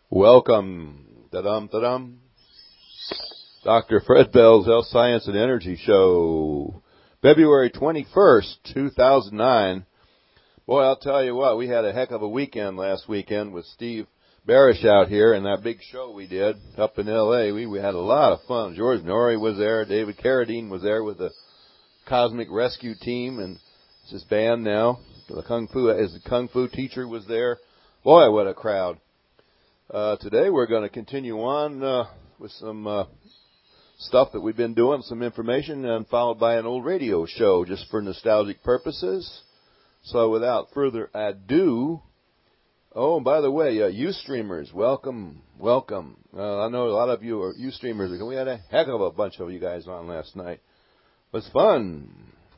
Welcome, da-dum. Dr. Fred Bell's Health Science and Energy Show, February 21st, 2009. Boy, I'll tell you what, we had a heck of a weekend last weekend with Steve Barish out here and that big show we did up in L.A. We had a lot of fun. George Norrie was there. David Carradine was there with the Cosmic Rescue Team, and it's his band now. The Kung Fu teacher was there. Boy, what a crowd. Today we're going to continue on with some stuff that we've been doing, some information, and followed by an old radio show just for nostalgic purposes. So without further ado, oh, and by the way, Ustreamers, welcome. I know a lot of you are Ustreamers. We had a heck of a bunch of you guys on last night. It was fun.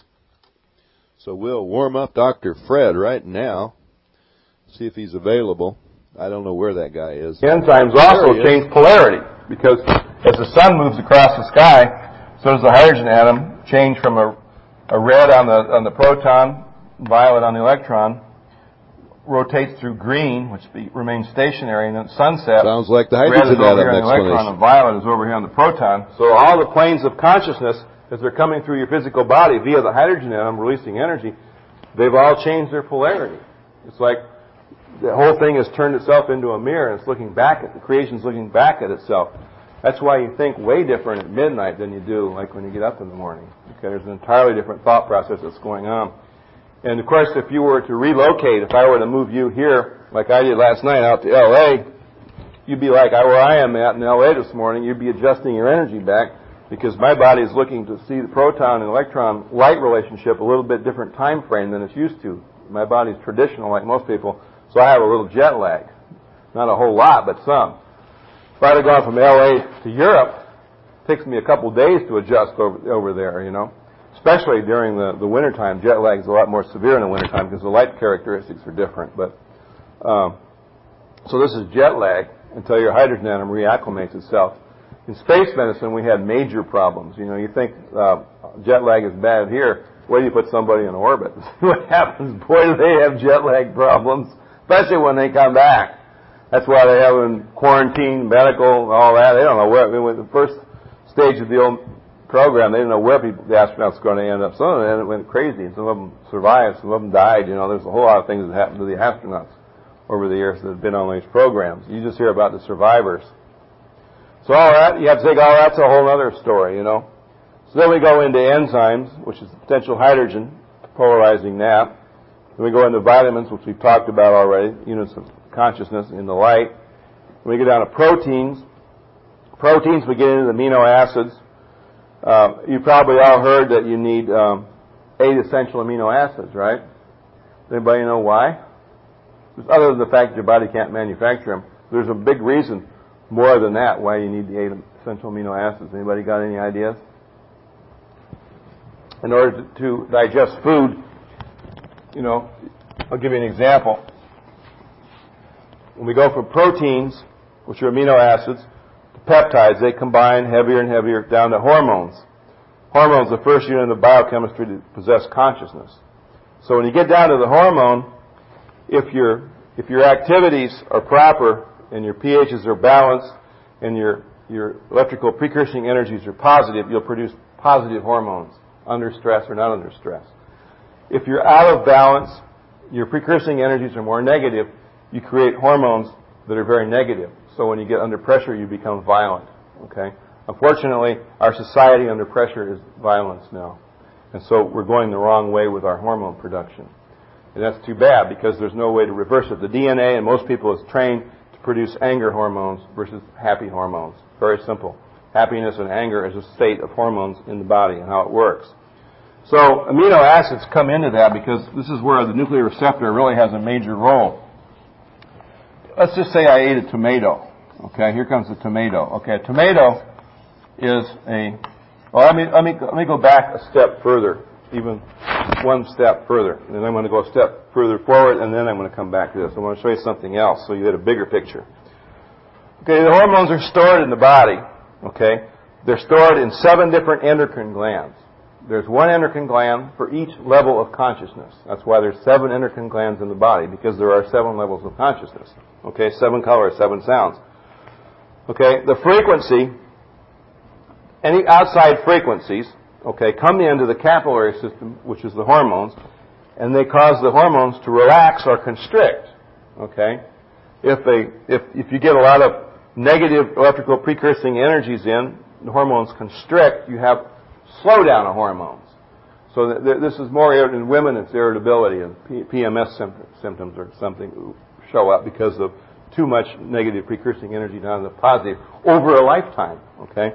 So we'll warm up Dr. Fred right now, see if he's available. I don't know where that guy is. Enzymes also change polarity, because as the sun moves across the sky, so does the hydrogen atom change from a red on the proton, violet on the electron, rotates through green, which remains stationary, and then at sunset, sounds like the hydrogen red is over here atom on the electron, and violet is over here on the proton. So all the planes of consciousness, as they're coming through your physical body via the hydrogen atom releasing energy, they've all changed their polarity. It's like the whole thing has turned itself into a mirror, and it's looking back at the creation's looking back at itself. That's why you think way different at midnight than you do like when you get up in the morning. Okay, there's an entirely different thought process that's going on. And of course, if you were to relocate, if I were to move you here, like I did last night out to L.A., you'd be like where I am at in L.A. this morning. You'd be adjusting your energy back, because my body is looking to see the proton and electron light relationship a little bit different time frame than it's used to. My body's traditional, like most people. So I have a little jet lag. Not a whole lot, but some. If I'd have gone from L.A. to Europe, it takes me a couple days to adjust over there, you know. Especially during the wintertime. Jet lag is a lot more severe in the wintertime because the light characteristics are different. But so this is jet lag until your hydrogen atom reacclimates itself. In space medicine, we had major problems. You know, you think jet lag is bad here. Where do you put somebody in orbit? What happens? Boy, do they have jet lag problems. Especially when they come back. That's why they have in quarantine, medical, all that. They don't know where. I mean, with the first stage of the old program, they didn't know where the astronauts were going to end up. Some of them went crazy, and some of them survived, some of them died. You know, there's a whole lot of things that happened to the astronauts over the years that have been on these programs. You just hear about the survivors. So all that, you have to take all that's a whole other story, you know. So then we go into enzymes, which is potential hydrogen, polarizing that. Then we go into vitamins, which we've talked about already, units of consciousness in the light. Then we get down to proteins. Proteins, we get into the amino acids. You've probably all heard that you need 8 essential amino acids, right? Does anybody know why? Other than the fact that your body can't manufacture them, there's a big reason more than that why you need the 8 essential amino acids. Anybody got any ideas? In order to digest food, you know, I'll give you an example. When we go from proteins, which are amino acids, to peptides, they combine heavier and heavier down to hormones. Hormones, the first unit of biochemistry to possess consciousness. So when you get down to the hormone, if your activities are proper and your pHs are balanced and your electrical precursing energies are positive, you'll produce positive hormones under stress or not under stress. If you're out of balance, your precursing energies are more negative, you create hormones that are very negative. So when you get under pressure, you become violent. Okay? Unfortunately, our society under pressure is violence now. And so we're going the wrong way with our hormone production. And that's too bad, because there's no way to reverse it. The DNA in most people is trained to produce anger hormones versus happy hormones. Very simple. Happiness and anger is a state of hormones in the body and how it works. So amino acids come into that because this is where the nuclear receptor really has a major role. Let's just say I ate a tomato. Okay, here comes the tomato. Okay, a tomato is let me go back a step further, even one step further. And then I'm going to go a step further forward, and then I'm going to come back to this. I want to show you something else so you get a bigger picture. Okay, the hormones are stored in the body. Okay, they're stored in 7 different endocrine glands. There's one endocrine gland for each level of consciousness. That's why there's 7 endocrine glands in the body, because there are 7 levels of consciousness. Okay, 7 colors, 7 sounds. Okay, the frequency, any outside frequencies, okay, come into the capillary system, which is the hormones, and they cause the hormones to relax or constrict. Okay, if you get a lot of negative electrical precursing energies in, the hormones constrict, you have slowdown of hormones. So this is more in women, it's irritability, and PMS symptoms or something show up because of too much negative precursing energy down to the positive over a lifetime. Okay,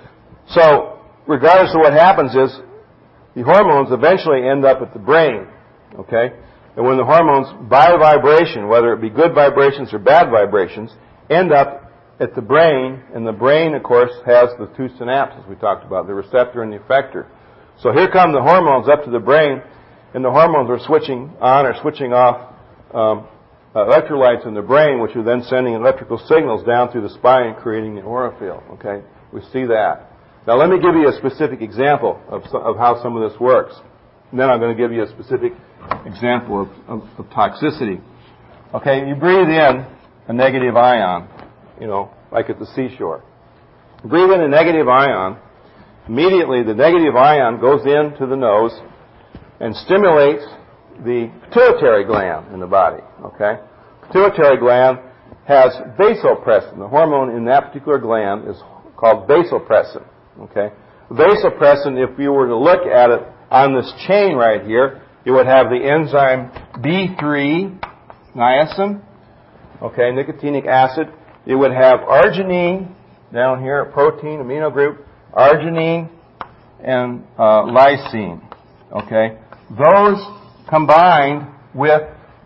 so regardless of what happens is the hormones eventually end up at the brain. Okay, and when the hormones, by vibration, whether it be good vibrations or bad vibrations, end up at the brain, and the brain, of course, has the 2 synapses we talked about, the receptor and the effector. So here come the hormones up to the brain, and the hormones are switching on or switching off electrolytes in the brain, which are then sending electrical signals down through the spine, creating the aura field. Okay, we see that. Now let me give you a specific example of how some of this works. And then I'm going to give you a specific example of toxicity. Okay, you breathe in a negative ion, like at the seashore. Breathe in a negative ion. Immediately, the negative ion goes into the nose and stimulates the pituitary gland in the body. Okay? Pituitary gland has vasopressin. The hormone in that particular gland is called vasopressin. Okay? Vasopressin, if you were to look at it on this chain right here, you would have the enzyme B3 niacin, okay, nicotinic acid. You would have arginine down here, a protein, amino group, arginine and lysine. Okay, those combined with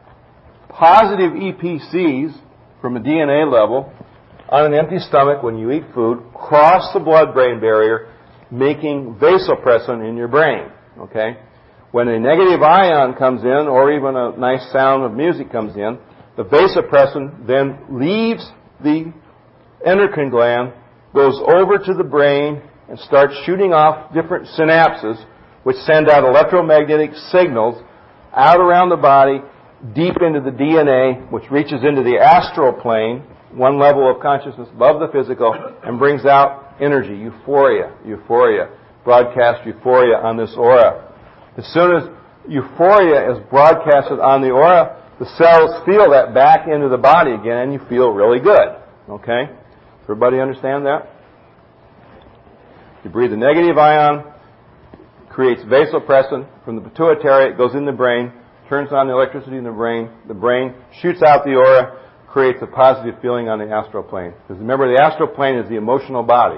positive EPCs from a DNA level on an empty stomach when you eat food cross the blood-brain barrier, making vasopressin in your brain. Okay, when a negative ion comes in, or even a nice sound of music comes in, the vasopressin then leaves the endocrine gland, goes over to the brain, and starts shooting off different synapses, which send out electromagnetic signals out around the body, deep into the DNA, which reaches into the astral plane, one level of consciousness above the physical, and brings out energy, euphoria, broadcast euphoria on this aura. As soon as euphoria is broadcasted on the aura, the cells feel that back into the body again, and you feel really good. Okay? Everybody understand that? You breathe a negative ion, creates vasopressin from the pituitary, it goes in the brain, turns on the electricity in the brain shoots out the aura, creates a positive feeling on the astral plane. Because remember, the astral plane is the emotional body.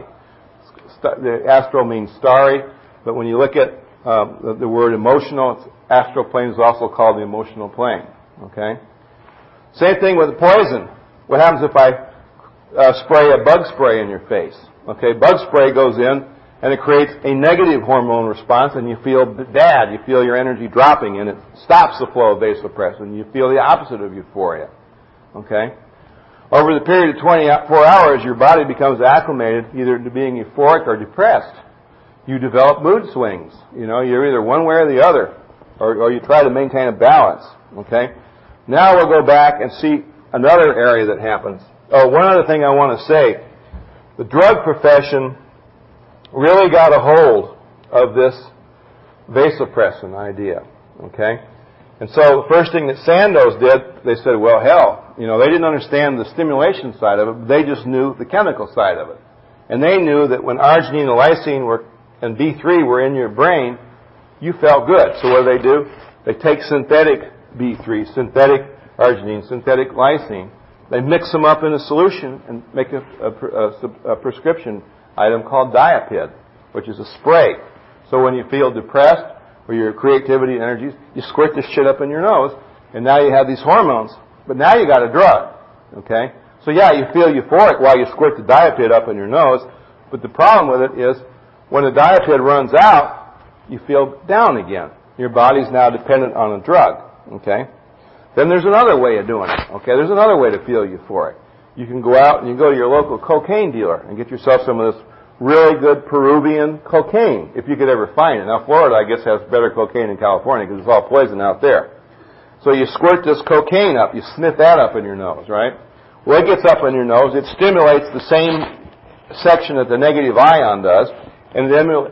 The astral means starry, but when you look at the word emotional, astral plane is also called the emotional plane. Okay? Same thing with poison. What happens if I spray a bug spray in your face? Okay, bug spray goes in, and it creates a negative hormone response, and you feel bad. You feel your energy dropping, and it stops the flow of vasopressin. You feel the opposite of euphoria. Okay? Over the period of 24 hours, your body becomes acclimated either to being euphoric or depressed. You develop mood swings. You're either one way or the other, or you try to maintain a balance. Okay? Now we'll go back and see another area that happens. Oh, one other thing I want to say. The drug profession really got a hold of this vasopressin idea. Okay? And so the first thing that Sandoz did, they said, well, hell, they didn't understand the stimulation side of it, but they just knew the chemical side of it. And they knew that when arginine and lysine and B3 were in your brain, you felt good. So what do? They take synthetic B3, synthetic arginine, synthetic lysine. They mix them up in a solution and make a prescription item called Diapid, which is a spray. So when you feel depressed or your creativity and energies, you squirt this shit up in your nose, and now you have these hormones. But now you got a drug. Okay? So yeah, you feel euphoric while you squirt the Diapid up in your nose, but the problem with it is when the Diapid runs out, you feel down again. Your body's now dependent on a drug. Okay? Then there's another way of doing it. Okay? There's another way to feel euphoric. You can go out and you go to your local cocaine dealer and get yourself some of this really good Peruvian cocaine, if you could ever find it. Now, Florida, I guess, has better cocaine than California because it's all poison out there. So you squirt this cocaine up, you sniff that up in your nose, right? Well, it gets up in your nose, it stimulates the same section that the negative ion does, and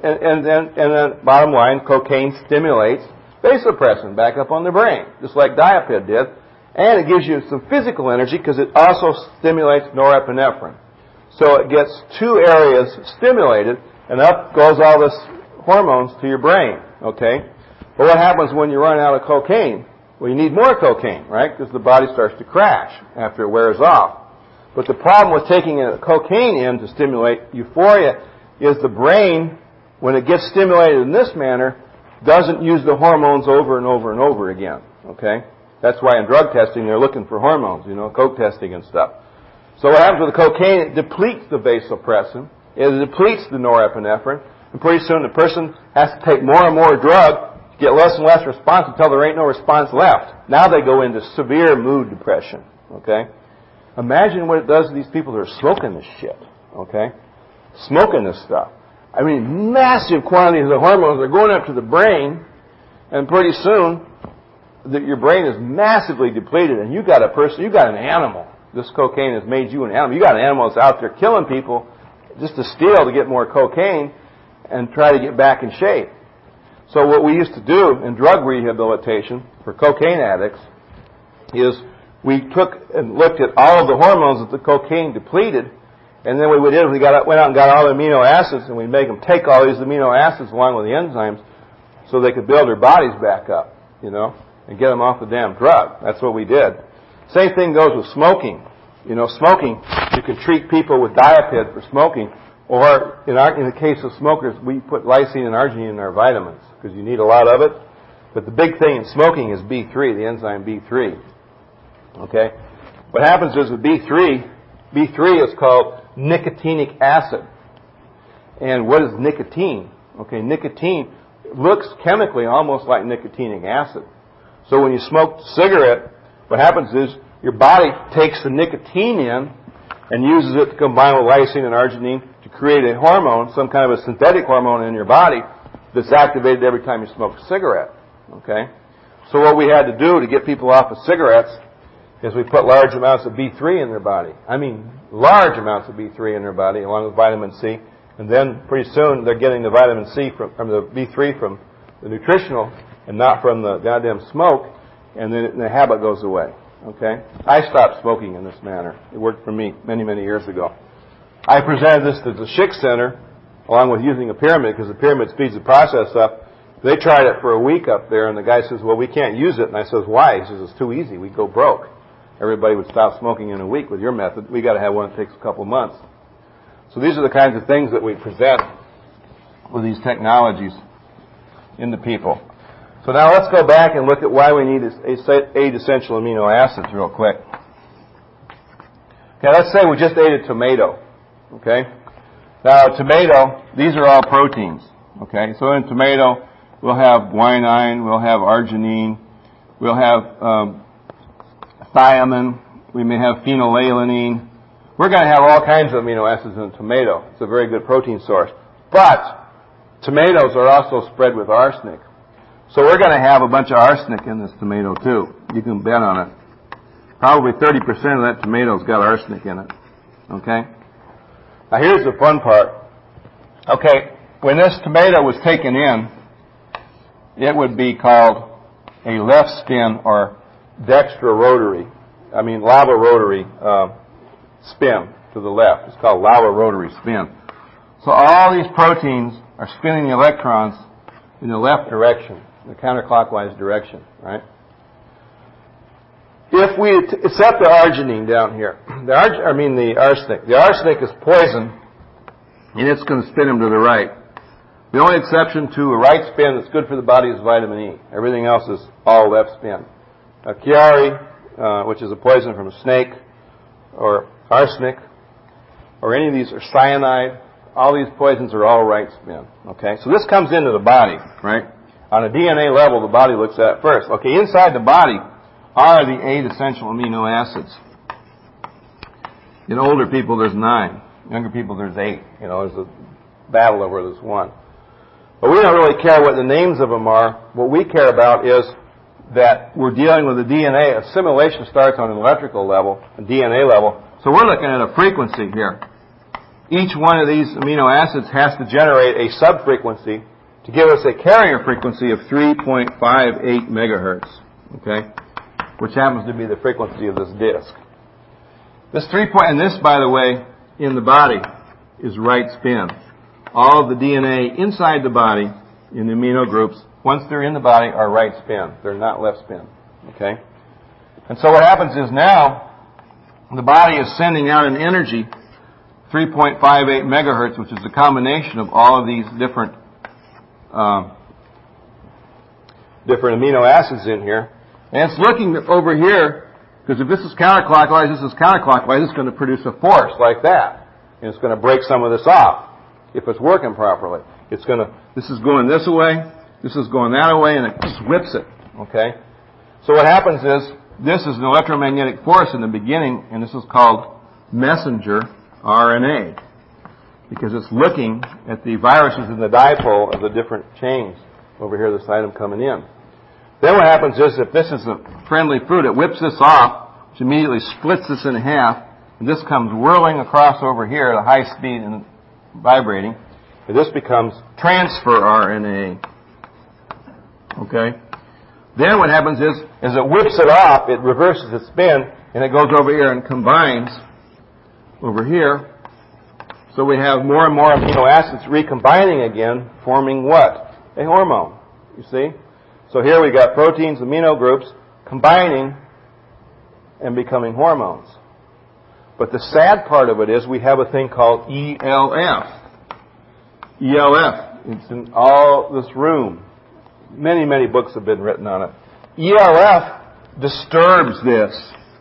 then bottom line, cocaine stimulates vasopressin back up on the brain, just like Diaped did, and it gives you some physical energy because it also stimulates norepinephrine. So it gets two areas stimulated, and up goes all this hormones to your brain, okay? But what happens when you run out of cocaine? Well, you need more cocaine, right? Because the body starts to crash after it wears off. But the problem with taking cocaine in to stimulate euphoria is the brain, when it gets stimulated in this manner, doesn't use the hormones over and over and over again, okay? That's why in drug testing they're looking for hormones, coke testing and stuff. So what happens with the cocaine, it depletes the vasopressin, it depletes the norepinephrine, and pretty soon the person has to take more and more drug, get less and less response until there ain't no response left. Now they go into severe mood depression, okay? Imagine what it does to these people that are smoking this shit, okay? Smoking this stuff. I mean, massive quantities of hormones are going up to the brain, and pretty soon your brain is massively depleted, and you got an animal. This cocaine has made you an animal. You got an animal that's out there killing people just to steal to get more cocaine and try to get back in shape. So what we used to do in drug rehabilitation for cocaine addicts is we took and looked at all of the hormones that the cocaine depleted, and then what we did is went out and got all the amino acids, and we make them take all these amino acids along with the enzymes so they could build their bodies back up, and get them off the damn drug. That's what we did. Same thing goes with smoking. Smoking, you can treat people with Diaped for smoking, or in the case of smokers, we put lysine and arginine in our vitamins because you need a lot of it. But the big thing in smoking is B3, the enzyme B3. Okay? What happens is with B3 is called nicotinic acid. And what is nicotine? Okay, nicotine looks chemically almost like nicotinic acid. So when you smoke a cigarette, what happens is your body takes the nicotine in and uses it to combine with lysine and arginine to create a hormone, some kind of a synthetic hormone in your body that's activated every time you smoke a cigarette. Okay? So what we had to do to get people off of cigarettes is we put large amounts of B3 in their body. I mean, large amounts of B3 in their body, along with vitamin C. And then pretty soon they're getting the vitamin C from the B3 from the nutritional and not from the goddamn smoke. And then the habit goes away. Okay? I stopped smoking in this manner. It worked for me many, many years ago. I presented this to the Schick Center along with using a pyramid because the pyramid speeds the process up. They tried it for a week up there, and the guy says, well, we can't use it. And I says, why? He says, it's too easy. We'd go broke. Everybody would stop smoking in a week with your method. We got to have one that takes a couple of months. So these are the kinds of things that we present with these technologies into people. So now let's go back and look at why we need 8 essential amino acids real quick. Okay, let's say we just ate a tomato. Okay? Now, a tomato, these are all proteins. Okay? So in a tomato, we'll have guanine, we'll have arginine, we'll have thiamine, we may have phenylalanine. We're going to have all kinds of amino acids in a tomato. It's a very good protein source. But tomatoes are also spread with arsenic. So we're going to have a bunch of arsenic in this tomato too. You can bet on it. Probably 30% of that tomato's got arsenic in it. Okay? Now here's the fun part. Okay, when this tomato was taken in, it would be called a left spin or dextrorotary. Lava rotary spin to the left. It's called lava rotary spin. So all these proteins are spinning the electrons in the left direction, the counterclockwise direction, right? If we accept the arginine down here, the arsenic. The arsenic is poison, and it's going to spin them to the right. The only exception to a right spin that's good for the body is vitamin E. Everything else is all left spin. Chiari, which is a poison from a snake, or arsenic, or any of these, or cyanide, all these poisons are all right spin. Okay? So this comes into the body, right? On a DNA level, the body looks at it first. Okay, inside the body are the 8 essential amino acids. In older people, there's 9. Younger people, there's 8. There's a battle over this one. But we don't really care what the names of them are. What we care about is that we're dealing with the DNA. Assimilation starts on an electrical level, a DNA level. So we're looking at a frequency here. Each one of these amino acids has to generate a subfrequency to give us a carrier frequency of 3.58 megahertz, okay, which happens to be the frequency of this disk. This and this, by the way, in the body is right spin. All of the DNA inside the body in the amino groups, once they're in the body, are right spin. They're not left spin, okay? And so what happens is now the body is sending out an energy, 3.58 megahertz, which is a combination of all of these different amino acids in here. And it's looking over here, because if this is counterclockwise, it's going to produce a force like that. And it's going to break some of this off if it's working properly. This is going this way, this is going that way, and it just whips it. Okay? So what happens is, this is an electromagnetic force in the beginning, and this is called messenger RNA, because it's looking at the viruses in the dipole of the different chains over here, the side of them coming in. Then what happens is, if this is a friendly fruit, it whips this off, which immediately splits this in half, and this comes whirling across over here at a high speed and vibrating, and this becomes transfer RNA. Okay? Then what happens is, as it whips it off, it reverses its spin, and it goes over here and combines over here. So we have more and more amino acids recombining again, forming what? A hormone. You see? So here we got proteins, amino groups, combining and becoming hormones. But the sad part of it is we have a thing called ELF. ELF. It's in all this room. Many, many books have been written on it. ELF disturbs this.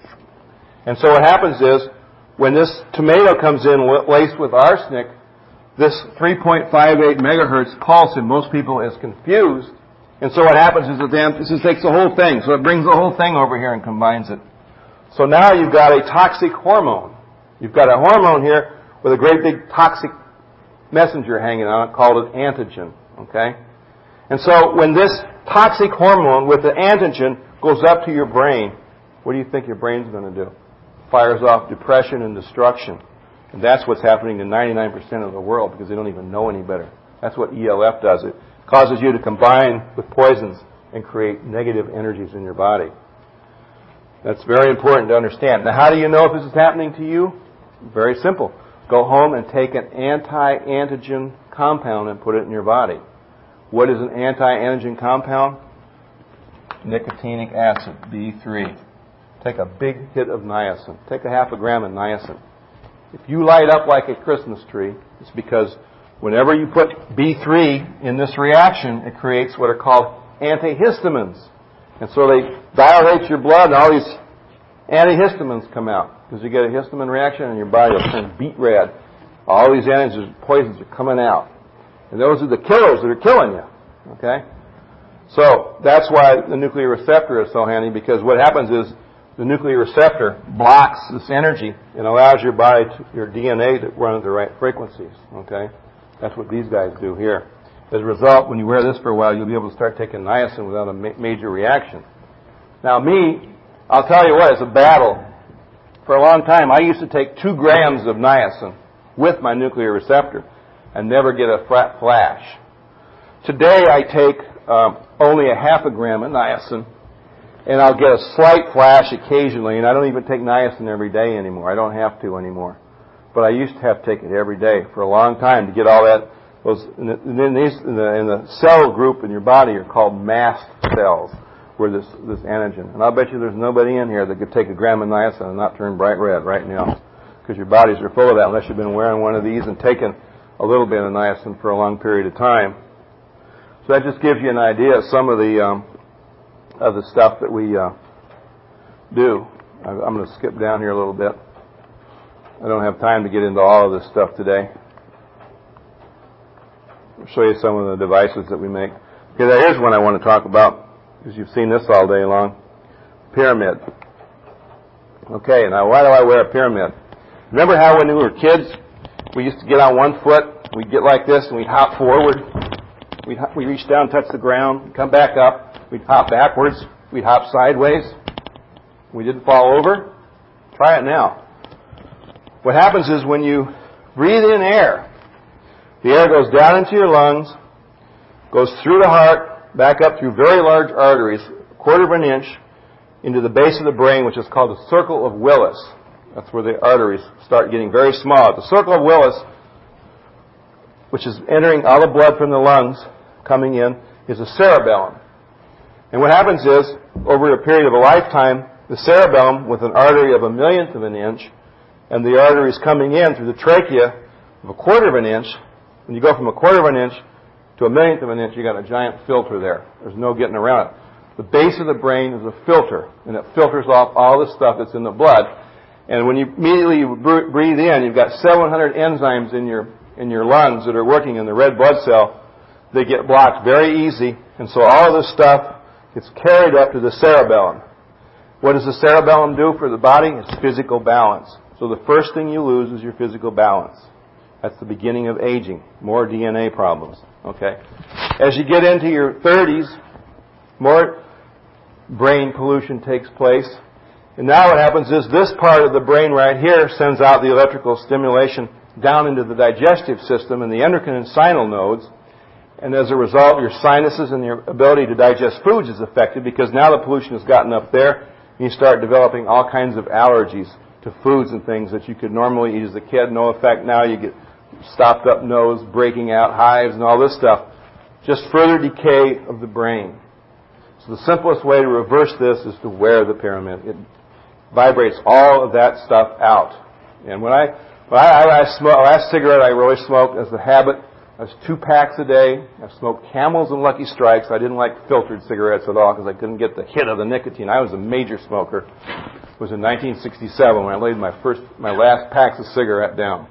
And so what happens is, when this tomato comes in laced with arsenic, this 3.58 megahertz pulse in most people is confused. And so what happens is this just takes the whole thing. So it brings the whole thing over here and combines it. So now you've got a toxic hormone. You've got a hormone here with a great big toxic messenger hanging on it called an antigen. Okay? And so when this toxic hormone with the antigen goes up to your brain, what do you think your brain's going to do? Fires off depression and destruction. And that's what's happening to 99% of the world, because they don't even know any better. That's what ELF does. It causes you to combine with poisons and create negative energies in your body. That's very important to understand. Now, how do you know if this is happening to you? Very simple. Go home and take an anti-antigen compound and put it in your body. What is an anti-antigen compound? Nicotinic acid, B3. Take a big hit of niacin. Take a half a gram of niacin. If you light up like a Christmas tree, it's because whenever you put B3 in this reaction, it creates what are called antihistamines. And so they dilate your blood, and all these antihistamines come out. Because you get a histamine reaction, and your body will turn beet red. All these poisons are coming out. And those are the killers that are killing you. Okay? So that's why the nuclear receptor is so handy, because what happens is the nuclear receptor blocks this energy and allows your body, your DNA, to run at the right frequencies. Okay? That's what these guys do here. As a result, when you wear this for a while, you'll be able to start taking niacin without a major reaction. Now I'll tell you what, it's a battle. For a long time, I used to take 2 grams of niacin with my nuclear receptor and never get a flash. Today, I take only a half a gram of niacin, and I'll get a slight flash occasionally, and I don't even take niacin every day anymore. I don't have to anymore. But I used to have to take it every day for a long time to get all that. In the cell group in your body are called mast cells, where this antigen. And I'll bet you there's nobody in here that could take a gram of niacin and not turn bright red right now, because your bodies are full of that unless you've been wearing one of these and taken a little bit of niacin for a long period of time. So that just gives you an idea of some of the stuff that we do. I'm going to skip down here a little bit. I don't have time to get into all of this stuff today. I'll show you some of the devices that we make. Okay, here's one I want to talk about, because you've seen this all day long. Pyramid. Okay, now why do I wear a pyramid? Remember how when we were kids, we used to get on one foot, we'd get like this, and we'd hop forward. We'd reach down, touch the ground, come back up. We'd hop backwards. We'd hop sideways. We didn't fall over. Try it now. What happens is when you breathe in air, the air goes down into your lungs, goes through the heart, back up through very large arteries, a quarter of an inch, into the base of the brain, which is called the circle of Willis. That's where the arteries start getting very small. The circle of Willis, which is entering all the blood from the lungs coming in, is a cerebellum. And what happens is, over a period of a lifetime, the cerebellum, with an artery of a millionth of an inch, and the arteries coming in through the trachea of a quarter of an inch, when you go from a quarter of an inch to a millionth of an inch, you got a giant filter there. There's no getting around it. The base of the brain is a filter, and it filters off all the stuff that's in the blood. And when you immediately breathe in, you've got 700 enzymes in your lungs that are working in the red blood cell. They get blocked very easy, and so all of this stuff gets carried up to the cerebellum. What does the cerebellum do for the body? It's physical balance. So the first thing you lose is your physical balance. That's the beginning of aging. More DNA problems. Okay? As you get into your 30s, more brain pollution takes place. And now what happens is this part of the brain right here sends out the electrical stimulation down into the digestive system and the endocrine and sinal nodes. And as a result, your sinuses and your ability to digest foods is affected because now the pollution has gotten up there and you start developing all kinds of allergies to foods and things that you could normally eat as a kid. No effect now. You get stopped up nose, breaking out hives and all this stuff. Just further decay of the brain. So the simplest way to reverse this is to wear the pyramid. It vibrates all of that stuff out. And when I smoke, the last cigarette I really smoked as a habit, I was 2 packs a day. I smoked Camels and Lucky Strikes. I didn't like filtered cigarettes at all because I couldn't get the hit of the nicotine. I was a major smoker. It was in 1967 when I laid my last packs of cigarette down.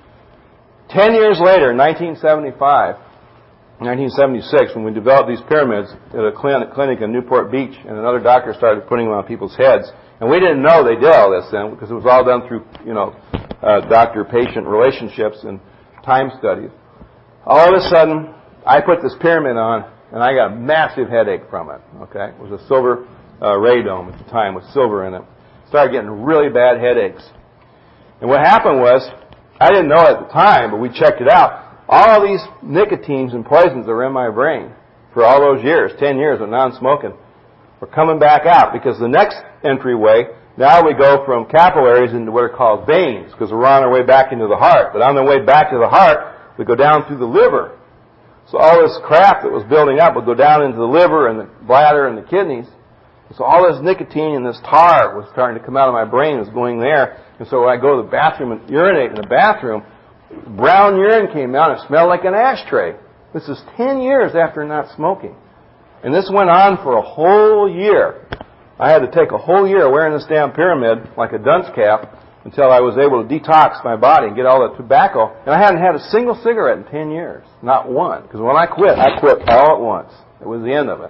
10 years later, 1976, when we developed these pyramids at a clinic in Newport Beach, and another doctor started putting them on people's heads. And we didn't know they did all this then because it was all done through, doctor-patient relationships and time studies. All of a sudden, I put this pyramid on, and I got a massive headache from it. Okay, it was a silver radome at the time with silver in it. Started getting really bad headaches. And what happened was, I didn't know at the time, but we checked it out. All these nicotines and poisons that were in my brain for all those years, 10 years of non-smoking, were coming back out because the next entryway, now we go from capillaries into what are called veins because we're on our way back into the heart. But on the way back to the heart, we go down through the liver. So all this crap that was building up would go down into the liver and the bladder and the kidneys. So all this nicotine and this tar was starting to come out of my brain, was going there. And so when I go to the bathroom and urinate in the bathroom, brown urine came out and it smelled like an ashtray. This is 10 years after not smoking. And this went on for a whole year. I had to take a whole year wearing this damn pyramid like a dunce cap until I was able to detox my body and get all the tobacco. And I hadn't had a single cigarette in 10 years. Not one. Because when I quit all at once. It was the end of it,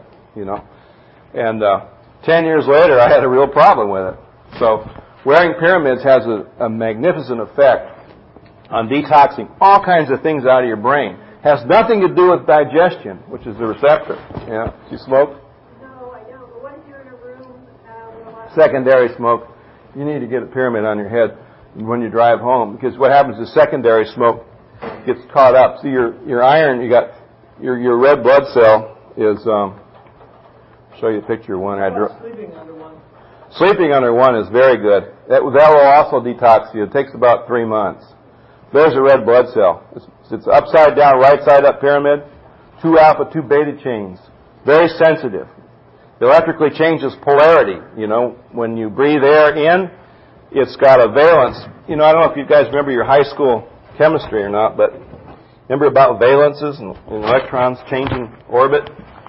And 10 years later, I had a real problem with it. So wearing pyramids has a magnificent effect on detoxing all kinds of things out of your brain. Has nothing to do with digestion, which is the receptor. Yeah. Do you smoke? No, I don't. But what if you're in a room with a lot of... Secondary smoke. You need to get a pyramid on your head when you drive home because what happens is secondary smoke gets caught up. See your iron, you got your red blood cell is. Show you a picture of one. Sleeping under one. Sleeping under one is very good. That will also detox you. It takes about 3 months. There's a red blood cell. It's upside down, right side up pyramid. 2 alpha, 2 beta chains. Very sensitive. It electrically changes polarity. When you breathe air in, it's got a valence. I don't know if you guys remember your high school chemistry or not, but remember about valences and electrons changing orbit?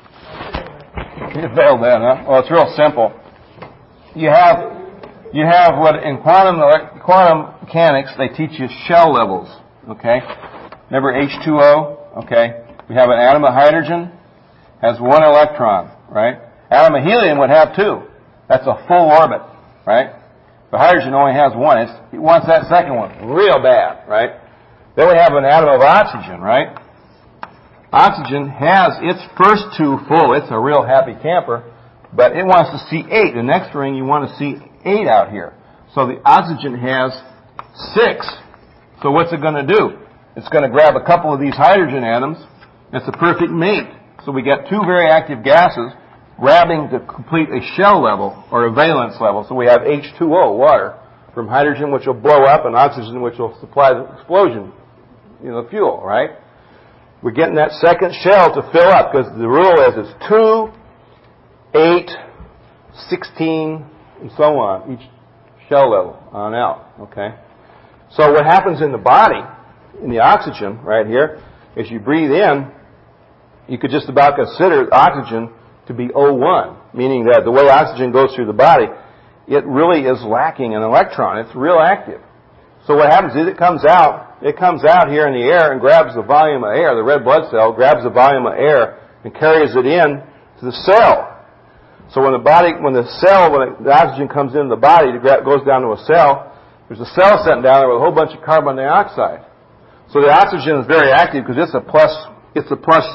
You failed that, huh? Well, it's real simple. You have what in quantum mechanics they teach you shell levels. Okay, remember H2O? Okay, we have an atom of hydrogen has 1 electron, right? Atom of helium would have 2. That's a full orbit, right? But hydrogen only has 1. It wants that second one real bad, right? Then we have an atom of oxygen, right? Oxygen has its first two full. It's a real happy camper, but it wants to see 8. The next ring, you want to see 8 out here. So the oxygen has 6. So what's it going to do? It's going to grab a couple of these hydrogen atoms. It's a perfect mate. So we get two very active gases grabbing to complete a shell level or a valence level. So we have H2O, water, from hydrogen, which will blow up, and oxygen, which will supply the explosion, the fuel, right? We're getting that second shell to fill up because the rule is it's 2, 8, 16, and so on, each shell level on out, okay? So what happens in the body, in the oxygen right here, is you breathe in, you could just about consider oxygen to be O1, meaning that the way oxygen goes through the body, it really is lacking an electron. It's real active. So what happens is it comes out here in the air and grabs the volume of air, the red blood cell grabs the volume of air and carries it in to the cell. So when the oxygen comes into the body, it goes down to a cell, there's a cell sent down there with a whole bunch of carbon dioxide. So the oxygen is very active because it's a plus 2.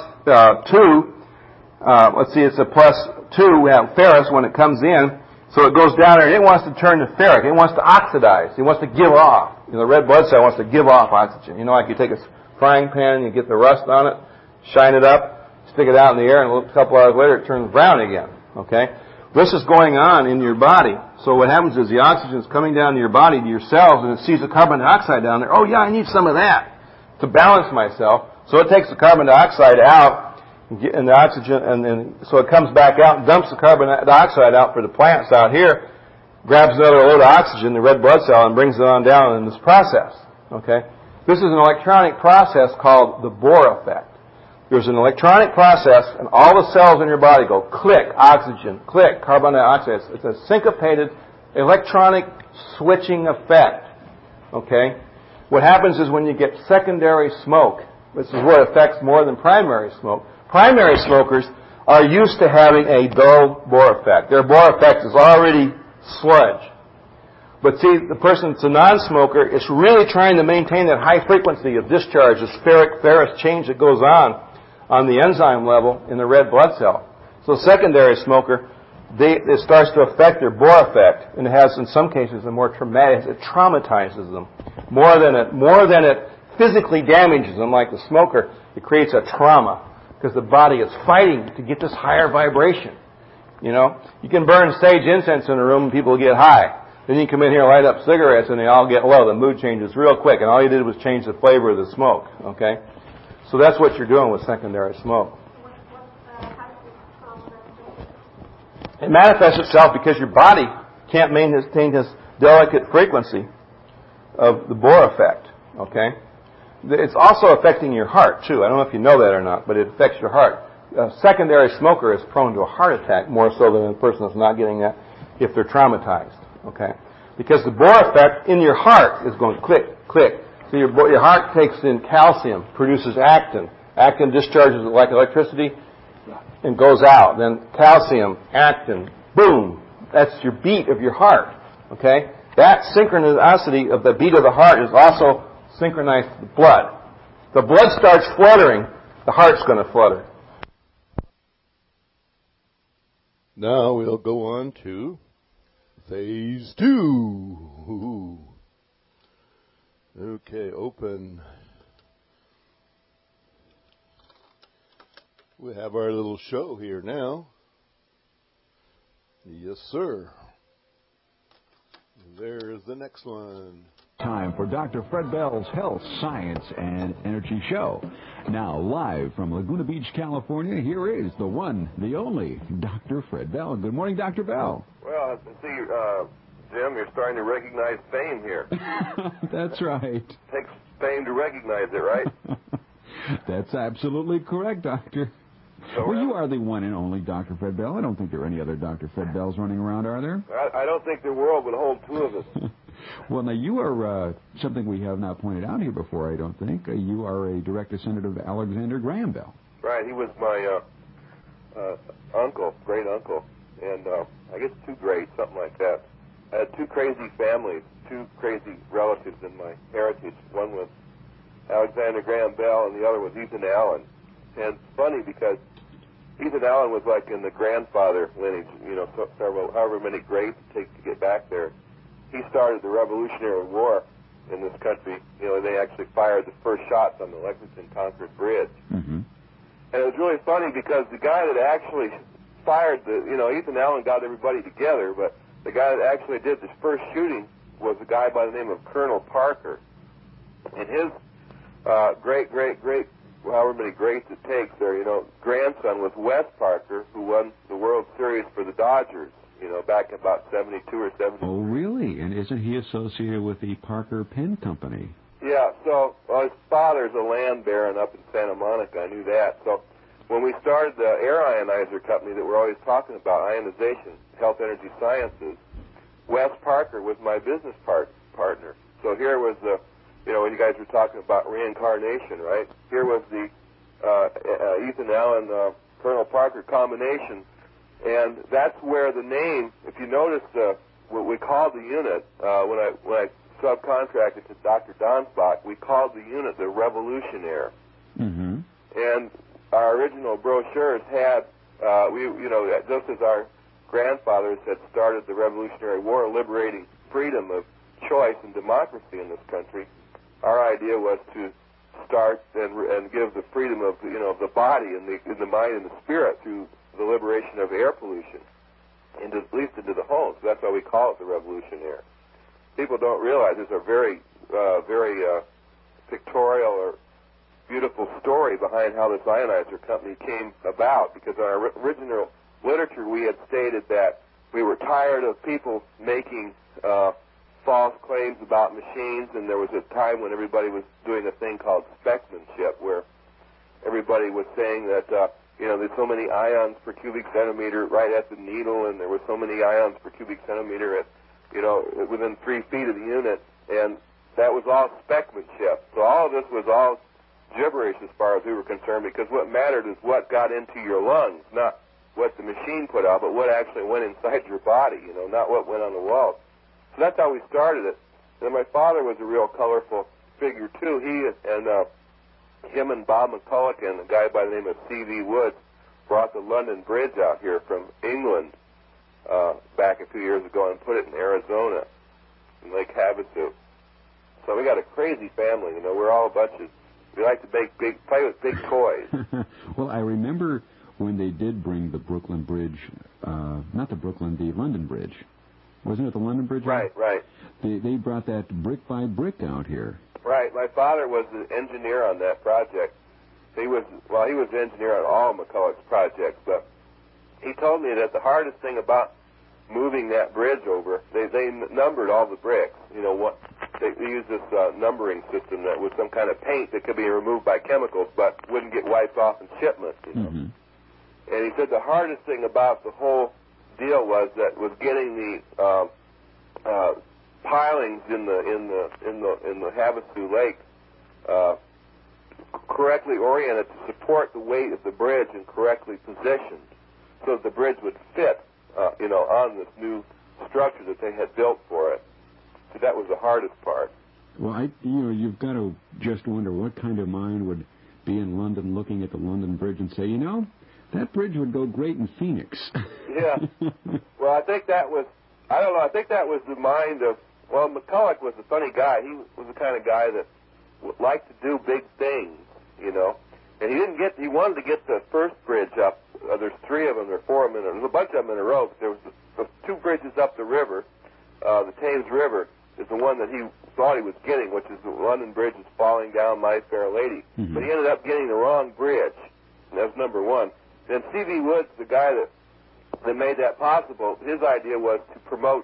It's a plus 2. We have ferrous when it comes in. So it goes down there and it wants to turn to ferric. It wants to oxidize. It wants to give off. The red blood cell wants to give off oxygen. Like you take a frying pan and you get the rust on it, shine it up, stick it out in the air, and a couple hours later it turns brown again. Okay? This is going on in your body. So what happens is the oxygen is coming down to your body, to your cells, and it sees the carbon dioxide down there. Oh yeah, I need some of that to balance myself. So it takes the carbon dioxide out and the oxygen, and so it comes back out and dumps the carbon dioxide out for the plants out here, grabs another load of oxygen, the red blood cell, and brings it on down in this process. Okay? This is an electronic process called the Bohr effect. There's an electronic process, and all the cells in your body go click, oxygen, click, carbon dioxide. It's a syncopated electronic switching effect. Okay? What happens is when you get secondary smoke, this is where it affects more than primary smoke. Primary smokers are used to having a dull Bohr effect. Their Bohr effect is already sludge. But see, the person that's a non-smoker is really trying to maintain that high frequency of discharge, this ferrous change that goes on the enzyme level in the red blood cell. So secondary smoker, it starts to affect their Bohr effect, and it has, in some cases, a more traumatic, it traumatizes them. More than it physically damages them like the smoker, it creates a trauma, because the body is fighting to get this higher vibration. You can burn sage incense in a room and people get high. Then you come in here, light up cigarettes, and they all get low. The mood changes real quick, and all you did was change the flavor of the smoke. Okay? So that's what you're doing with secondary smoke. It manifests itself because your body can't maintain this delicate frequency of the Bohr effect. Okay? It's also affecting your heart, too. I don't know if you know that or not, but it affects your heart. A secondary smoker is prone to a heart attack more so than a person that's not getting that if they're traumatized. Okay? Because the Bohr effect in your heart is going click, click. So your heart takes in calcium, produces actin. Actin discharges like electricity and goes out. Then calcium, actin, boom. That's your beat of your heart. Okay? That synchronicity of the beat of the heart is also synchronized to the blood. The blood starts fluttering, the heart's going to flutter. Now we'll go on to phase 2. Okay, open. We have our little show here now. Yes, sir. There's the next one. Time for Dr. Fred Bell's Health, Science, and Energy Show. Now, live from Laguna Beach, California, here is the one, the only, Dr. Fred Bell. Good morning, Dr. Bell. Well, Jim, you're starting to recognize fame here. That's right. It takes fame to recognize it, right? That's absolutely correct, Doctor. So, well, you are the one and only Dr. Fred Bell. I don't think there are any other Dr. Fred Bells running around, are there? I don't think the world would hold two of us. Well, now, you are something we have not pointed out here before, I don't think. You are a direct descendant of Alexander Graham Bell. Right. He was my uncle, great uncle, and I guess two greats, something like that. I had two crazy families, two crazy relatives in my heritage. One was Alexander Graham Bell, and the other was Ethan Allen. And it's funny because Ethan Allen was like in the grandfather lineage, however many greats it takes to get back there. He started the Revolutionary War in this country. They actually fired the first shots on the Lexington-Concord Bridge. Mm-hmm. And it was really funny because the guy that actually fired Ethan Allen got everybody together, but the guy that actually did this first shooting was a guy by the name of Colonel Parker. And his great, however many greats it takes there, grandson was Wes Parker, who won the World Series for the Dodgers, back in about 72 or 73. Oh, really? And isn't he associated with the Parker Pen Company? Yeah, so his father's a land baron up in Santa Monica. I knew that. So when we started the air ionizer company that we're always talking about, ionization, health energy sciences, Wes Parker was my business partner. So here was the, when you guys were talking about reincarnation, right? Here was the Ethan Allen, Colonel Parker combination. And that's where the name, if you notice what we called the unit, when I subcontracted to Dr. Donsbach, we called the unit the Revolutionaire. Mm-hmm. And our original brochures had, just as our grandfathers had started the Revolutionary War, liberating freedom of choice and democracy in this country, our idea was to start and give the freedom of the body and the mind and the spirit through the liberation of air pollution, at least into the homes. That's why we call it the Revolutionaire. People don't realize there's a very pictorial or beautiful story behind how this ionizer company came about, because in our original literature we had stated that we were tired of people making false claims about machines, and there was a time when everybody was doing a thing called speckmanship, where everybody was saying that there's so many ions per cubic centimeter right at the needle, and there were so many ions per cubic centimeter at within 3 feet of the unit, and that was all speckmanship. So all of this was all gibberish as far as we were concerned, because what mattered is what got into your lungs, not what the machine put out, but what actually went inside your body, not what went on the walls. So that's how we started it. And my father was a real colorful figure, too. Him and Bob McCulloch and a guy by the name of C.V. Woods brought the London Bridge out here from England back a few years ago and put it in Arizona, in Lake Havasu. So we got a crazy family, we're all a bunch of, we like to play with big toys. Well, I remember when they did bring the Brooklyn Bridge, the London Bridge. Wasn't it the London Bridge? Right. They brought that brick by brick out here. Right. My father was the engineer on that project. He was the engineer on all McCulloch's projects, but he told me that the hardest thing about moving that bridge over, they numbered all the bricks. They used this numbering system that was some kind of paint that could be removed by chemicals, but wouldn't get wiped off in shipment. Mm-hmm. And he said the hardest thing about the whole deal was getting the pilings in the Havasu Lake correctly oriented to support the weight of the bridge and correctly positioned, so that the bridge would fit, on this new structure that they had built for it. So that was the hardest part. Well, you've got to just wonder what kind of mind would be in London looking at the London Bridge and say, that bridge would go great in Phoenix. Yeah. Well, I think that was the mind of, McCulloch was a funny guy. He was the kind of guy that liked to do big things, And he wanted to get the first bridge up. There's 3 of them, there are 4 of them, there's a bunch of them in a row. But there was the 2 bridges up the river. The Thames River is the one that he thought he was getting, which is the London Bridge is falling down My Fair Lady. Mm-hmm. But he ended up getting the wrong bridge. And that was number 1. Then C.V. Woods, the guy that made that possible, his idea was to promote,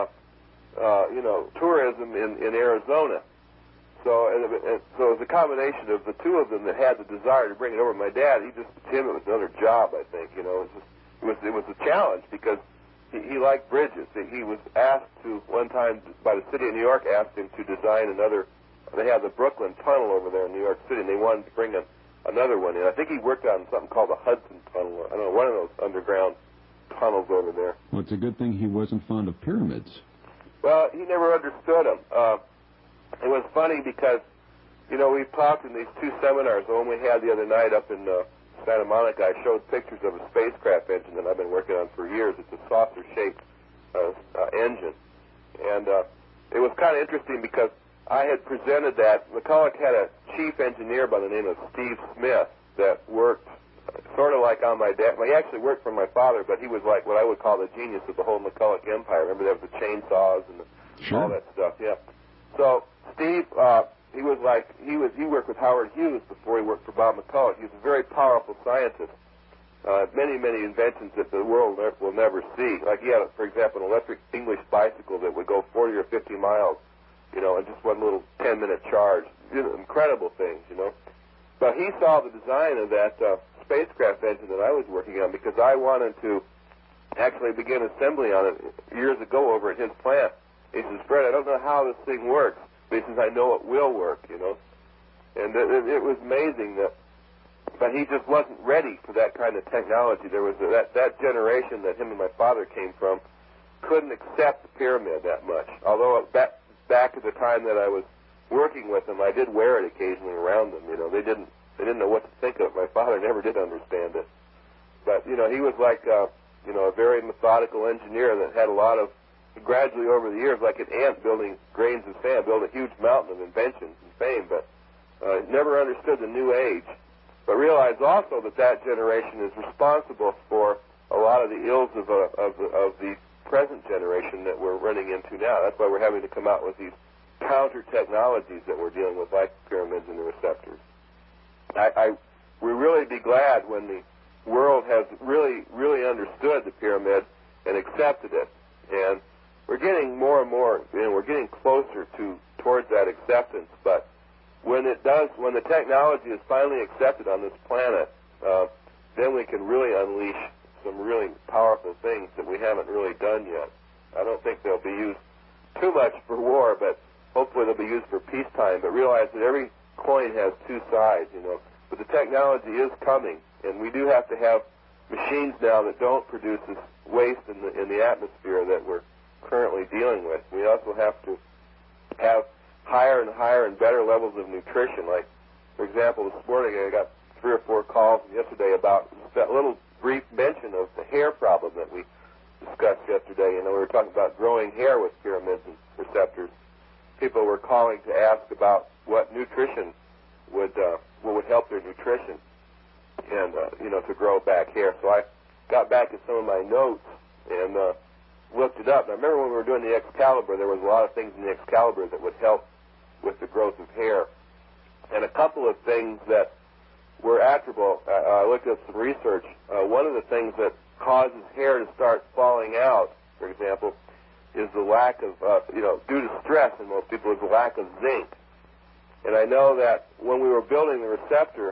tourism in Arizona. So it was a combination of the 2 of them that had the desire to bring it over. My dad, it was another job, I think. It was a challenge because he liked bridges. He was asked to, one time by the city of New York, asked him to design another. They have the Brooklyn Tunnel over there in New York City, and they wanted to bring another one in. I think he worked on something called the Hudson Tunnel. I don't know, one of those underground tunnels over there. Well, it's a good thing he wasn't fond of pyramids. Well, he never understood them. It was funny because you know, we've talked in these two seminars, the one we had the other night up in Santa Monica. I showed pictures of a spacecraft engine that I've been working on for years. It's a saucer-shaped engine. And it was kind of interesting because I had presented that. McCulloch had a chief engineer by the name of Steve Smith that worked sort of like on my dad. Well, he actually worked for my father, but he was like what I would call the genius of the whole McCulloch empire. Remember, there was the chainsaws and all that stuff. Yeah. So Steve, he worked with Howard Hughes before he worked for Bob McCulloch. He was a very powerful scientist. Many inventions that the world will never see. Like he had, for example, an electric English bicycle that would go 40 or 50 miles, you know, in just one little 10-minute charge. Incredible things, you know. But he saw the design of that spacecraft engine that I was working on because I wanted to actually begin assembly on it years ago over at his plant. He says, Fred, I don't know how this thing works, but he says, I know it will work, you know. And it was amazing but he just wasn't ready for that kind of technology. There was that generation that him and my father came from couldn't accept the pyramid that much. Although back at the time that I was working with them, I did wear it occasionally around them. You know, they didn't know what to think of it. My father never did understand it. But you know, he was like you know, a very methodical engineer that had a lot of gradually over the years, like an ant building grains of sand, built a huge mountain of inventions and fame, but never understood the new age. But realized also that generation is responsible for a lot of the ills of the present generation that we're running into now. That's why we're having to come out with these counter technologies that we're dealing with, like pyramids and the receptors. We'll really be glad when the world has really understood the pyramid and accepted it. And we're getting more and more, you know, we're getting closer towards that acceptance. But when the technology is finally accepted on this planet, then we can really unleash some really powerful things that we haven't really done yet. I don't think they'll be used too much for war, but hopefully they'll be used for peacetime. But realize that every coin has two sides, you know. But the technology is coming, and we do have to have machines now that don't produce this waste in the atmosphere that we're currently dealing with. We also have to have higher and higher and better levels of nutrition. Like, for example, this morning I got 3 or 4 calls yesterday about that little brief mention of the hair problem that we discussed yesterday. You know, we were talking about growing hair with pyramids and receptors. People were calling to ask about what nutrition would help their nutrition and you know, to grow back hair. So I got back to some of my notes and looked it up. And I remember when we were doing the Excalibur, there was a lot of things in the Excalibur that would help with the growth of hair. And a couple of things that were attributable, I looked at some research. One of the things that causes hair to start falling out, for example, is the lack of, you know, due to stress in most people, is the lack of zinc. And I know that when we were building the receptor,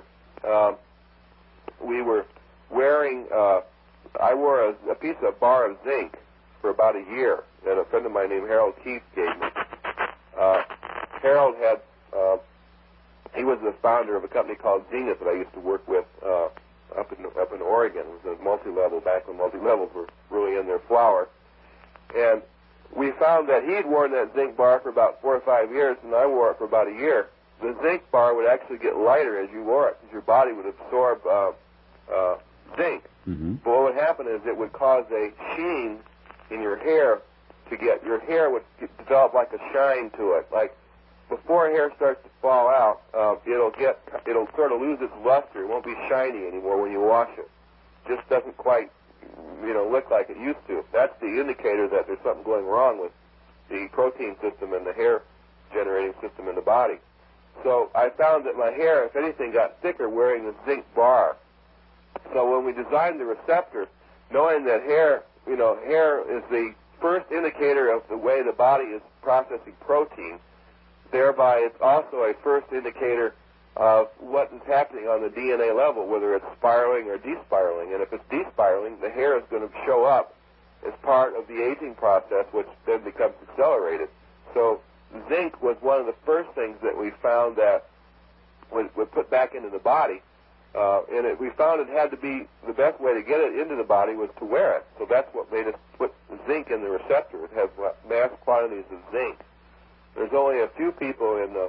we were wearing, I wore a piece of bar of zinc for about a year, and a friend of mine named Harold Keith gave me. Harold had, he was the founder of a company called Zenith that I used to work with up in Oregon. It was a multi-level, back when multi-levels were really in their flower. And we found that he'd worn that zinc bar for about 4 or 5 years, and I wore it for about a year. The zinc bar would actually get lighter as you wore it, because your body would absorb zinc. Mm-hmm. But what would happen is it would cause a sheen in your hair your hair would develop like a shine to it. Like before hair starts to fall out, it'll sort of lose its luster. It won't be shiny anymore when you wash it. Just doesn't quite, you know, look like it used to. That's the indicator that there's something going wrong with the protein system and the hair generating system in the body. So I found that my hair, if anything, got thicker wearing the zinc bar. So when we designed the receptor, knowing that hair is the first indicator of the way the body is processing protein, thereby it's also a first indicator of what is happening on the DNA level, whether it's spiraling or despiraling. And if it's despiraling, the hair is going to show up as part of the aging process, which then becomes accelerated. So zinc was one of the first things that we found that would put back into the body. We found it had to be, the best way to get it into the body was to wear it. So that's what made us put zinc in the receptor. It has mass quantities of zinc. There's only a few people in the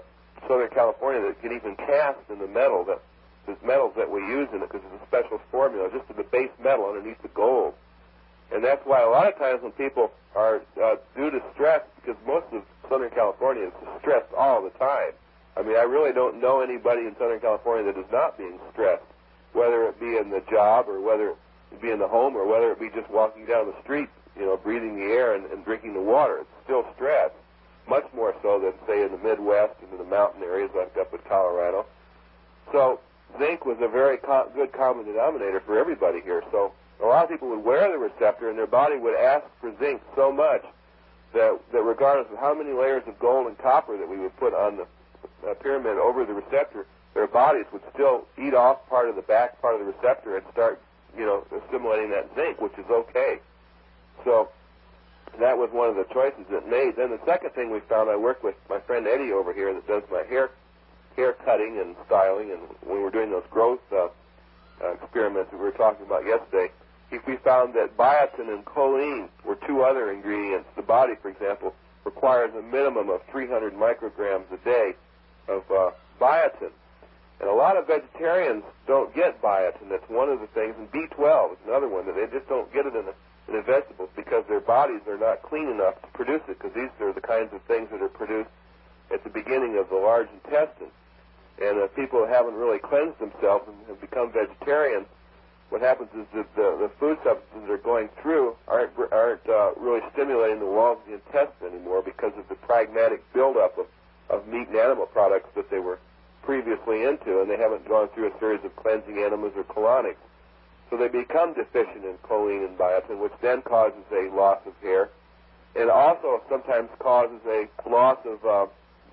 Southern California that can even cast in the metal, there's metals that we use in it because it's a special formula, just in the base metal underneath the gold. And that's why a lot of times when people are due to stress, because most of Southern California is stressed all the time. I mean, I really don't know anybody in Southern California that is not being stressed, whether it be in the job or whether it be in the home or whether it be just walking down the street, breathing the air and drinking the water. It's still stress, much more so than, say, in the Midwest and in the mountain areas like up in Colorado. So zinc was a very good common denominator for everybody here. So a lot of people would wear the receptor, and their body would ask for zinc so much that regardless of how many layers of gold and copper that we would put on the pyramid over the receptor, their bodies would still eat off part of the back part of the receptor and start, assimilating that zinc, which is okay. So that was one of the choices it made. Then the second thing we found, I worked with my friend Eddie over here that does my hair cutting and styling, and when we were doing those growth experiments that we were talking about yesterday, we found that biotin and choline were two other ingredients. The body, for example, requires a minimum of 300 micrograms a day of biotin. And a lot of vegetarians don't get biotin. That's one of the things. And B12 is another one, that they just don't get it in the vegetables because their bodies are not clean enough to produce it, because these are the kinds of things that are produced at the beginning of the large intestine. And people haven't really cleansed themselves and have become vegetarians. What happens is that the food substances that are going through aren't really stimulating the walls of the intestine anymore because of the pragmatic buildup of meat and animal products that they were previously into, and they haven't gone through a series of cleansing enemas or colonics. So they become deficient in choline and biotin, which then causes a loss of hair, and also sometimes causes a loss of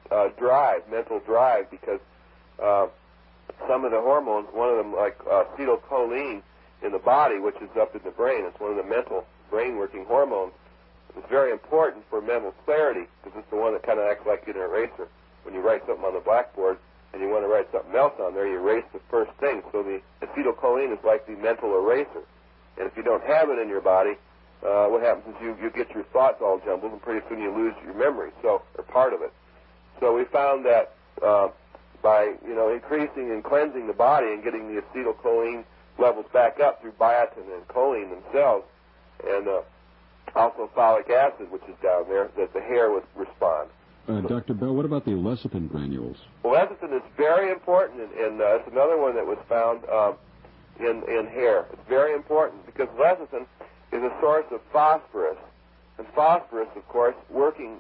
mental drive, because some of the hormones, one of them like acetylcholine in the body, which is up in the brain, it's one of the mental brain-working hormones. It's very important for mental clarity, because it's the one that kind of acts like an eraser. When you write something on the blackboard and you want to write something else on there, you erase the first thing. So the acetylcholine is like the mental eraser. And if you don't have it in your body, what happens is you get your thoughts all jumbled, and pretty soon you lose your memory, or part of it. So we found that by increasing and cleansing the body and getting the acetylcholine levels back up through biotin and choline themselves, and also folic acid, which is down there, that the hair would respond. Dr. Bell, what about the lecithin granules? Well, lecithin is very important, and it's another one that was found in hair. It's very important because lecithin is a source of phosphorus, and phosphorus, of course, working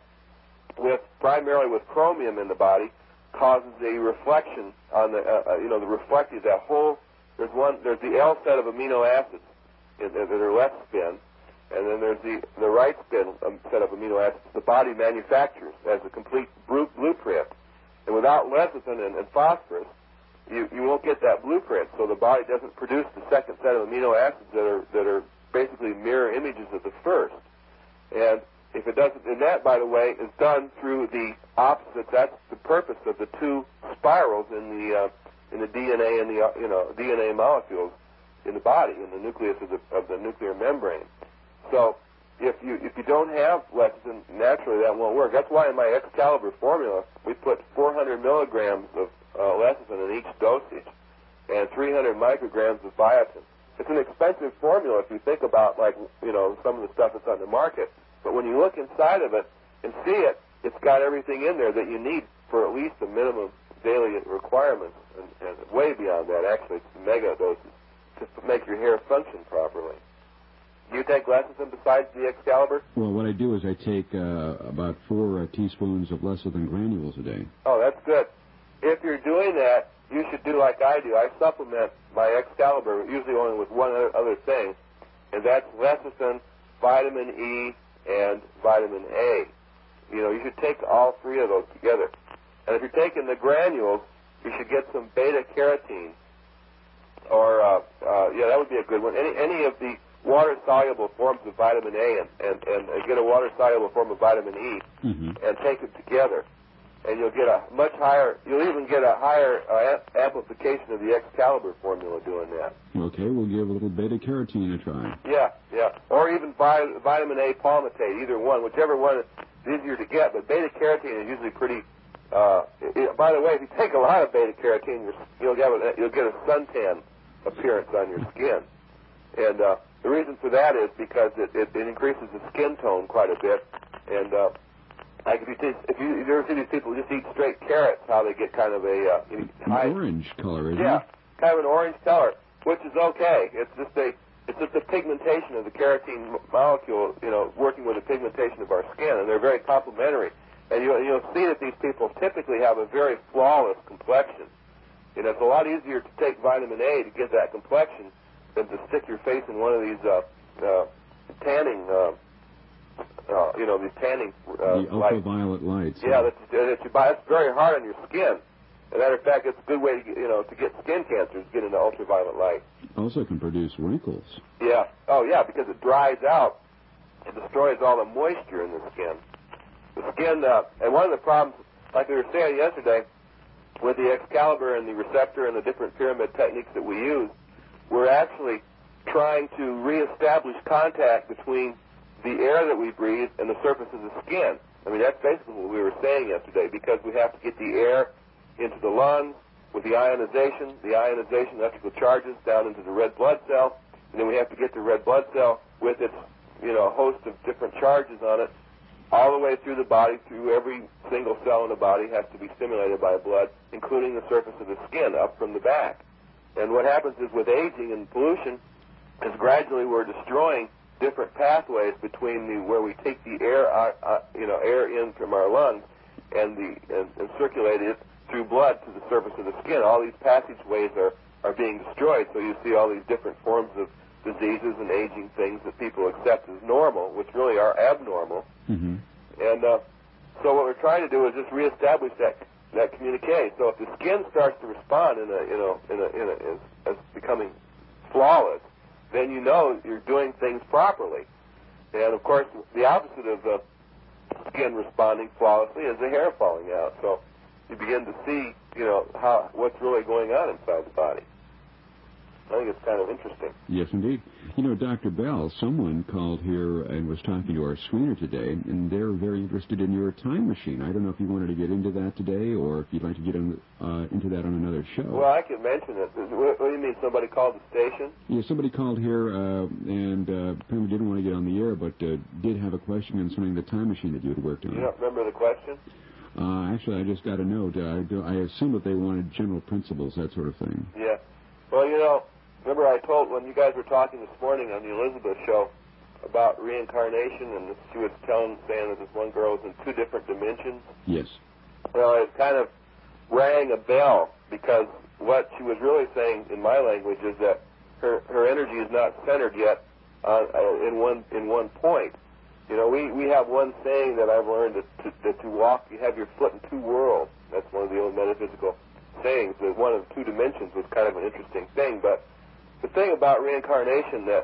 primarily with chromium in the body, causes a reflection on the reflective, that whole, there's the L set of amino acids that are left spin, and then there's the right spin set of amino acids the body manufactures as a complete blueprint. And without lecithin and phosphorus, you won't get that blueprint, so the body doesn't produce the second set of amino acids that are basically mirror images of the first. And if it doesn't, and that, by the way, is done through the opposite. That's the purpose of the two spirals in the DNA and the DNA molecules in the body, in the nucleus of the nuclear membrane. So if you don't have lecithin, naturally that won't work. That's why in my Excalibur formula we put 400 milligrams of lecithin in each dosage and 300 micrograms of biotin. It's an expensive formula if you think about some of the stuff that's on the market. But when you look inside of it and see it, it's got everything in there that you need for at least the minimum daily requirements, and way beyond that, actually. It's mega doses to make your hair function properly. Do you take lecithin besides the Excalibur? Well, what I do is I take about 4 teaspoons of lecithin granules a day. Oh, that's good. If you're doing that, you should do like I do. I supplement my Excalibur usually only with one other thing, and that's lecithin, vitamin E, and vitamin A. You should take all three of those together. And if you're taking the granules, you should get some beta-carotene. Or, that would be a good one. Any of the water-soluble forms of vitamin A and get a water-soluble form of vitamin E and take them together. And you'll get you'll even get a higher amplification of the Excalibur formula doing that. Okay, we'll give a little beta-carotene a try. Yeah. Or even vitamin A palmitate, either one, whichever one is easier to get. But beta-carotene is usually pretty by the way, if you take a lot of beta carotene, you'll get a suntan appearance on your skin. And the reason for that is because it increases the skin tone quite a bit. And like if you ever see these people who just eat straight carrots, how they get kind of a high orange color, isn't it? Yeah, kind of an orange color, which is okay. It's just the pigmentation of the carotene molecule, working with the pigmentation of our skin, and they're very complementary. And you'll see that these people typically have a very flawless complexion. It's a lot easier to take vitamin A to get that complexion than to stick your face in one of these tanning, these tanning the ultraviolet lights. Yeah, that you buy. It's very hard on your skin. As a matter of fact, it's a good way to get skin cancers, get into ultraviolet light. Also can produce wrinkles. Yeah. Oh, yeah, because it dries out. It destroys all the moisture in the skin. The skin, and one of the problems, like we were saying yesterday, with the Excalibur and the receptor and the different pyramid techniques that we use, we're actually trying to reestablish contact between the air that we breathe and the surface of the skin. I mean, that's basically what we were saying yesterday, because we have to get the air into the lungs with the ionization electrical charges down into the red blood cell, and then we have to get the red blood cell with its, host of different charges on it all the way through the body, through every single cell in the body has to be stimulated by blood, including the surface of the skin up from the back. And what happens is with aging and pollution is gradually we're destroying different pathways between where we take the air, air in from our lungs and circulate it through blood to the surface of the skin. All these passageways are being destroyed, so you see all these different forms of diseases and aging things that people accept as normal, which really are abnormal. Mm-hmm. And so what we're trying to do is just reestablish that communique. So if the skin starts to respond as becoming flawless, then you're doing things properly. And of course, the opposite of the skin responding flawlessly is the hair falling out. So you begin to see, what's really going on inside the body. I think it's kind of interesting. Yes, indeed. Dr. Bell, someone called here and was talking to our screener today, and they're very interested in your time machine. I don't know if you wanted to get into that today or if you'd like to get into that on another show. Well, I can mention it. What do you mean, somebody called the station? Yeah, somebody called here and apparently didn't want to get on the air, but did have a question concerning the time machine that you had worked on. You don't remember the question? Actually, I just got a note. I assume that they wanted general principles, that sort of thing. Yeah. Well, remember I told when you guys were talking this morning on the Elizabeth show about reincarnation, and she was saying that this one girl was in two different dimensions? Yes. Well, it kind of rang a bell, because what she was really saying in my language is that her energy is not centered yet in one point. We have one saying that I've learned that to walk, you have your foot in two worlds. That's one of the old metaphysical sayings. That one of two dimensions was kind of an interesting thing. But the thing about reincarnation that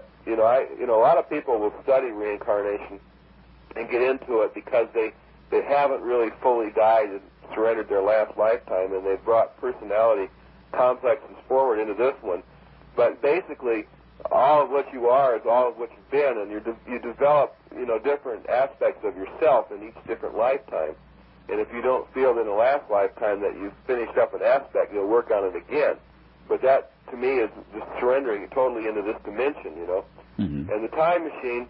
a lot of people will study reincarnation and get into it because they haven't really fully died and surrendered their last lifetime, and they've brought personality complexes forward into this one. But basically, all of what you are is all of what you've been, and you develop different aspects of yourself in each different lifetime. And if you don't feel in the last lifetime that you've finished up an aspect, you'll work on it again. But that, to me, is just surrendering totally into this dimension, Mm-hmm. And the time machine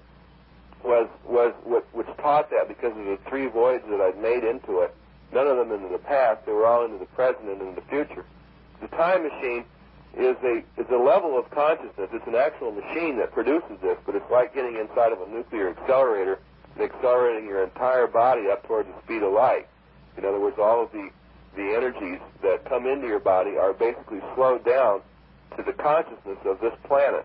was which taught that, because of the three voids that I'd made into it. None of them into the past; they were all into the present and into the future. The time machine is a level of consciousness. It's an actual machine that produces this, but it's like getting inside of a nuclear accelerator and accelerating your entire body up towards the speed of light. In other words, all of the energies that come into your body are basically slowed down to the consciousness of this planet,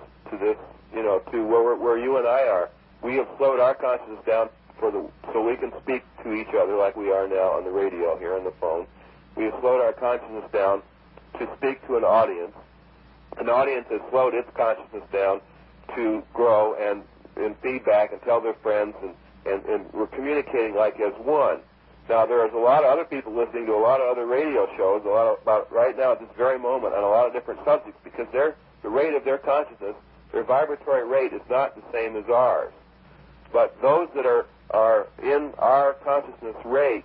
to where you and I are. We have slowed our consciousness down so we can speak to each other like we are now on the radio here on the phone. We have slowed our consciousness down to speak to an audience. An audience has slowed its consciousness down to grow and feedback and tell their friends, and we're communicating like as one. Now, there's a lot of other people listening to a lot of other radio shows, about right now at this very moment, on a lot of different subjects, because the rate of their consciousness, their vibratory rate, is not the same as ours. But those that are in our consciousness rate,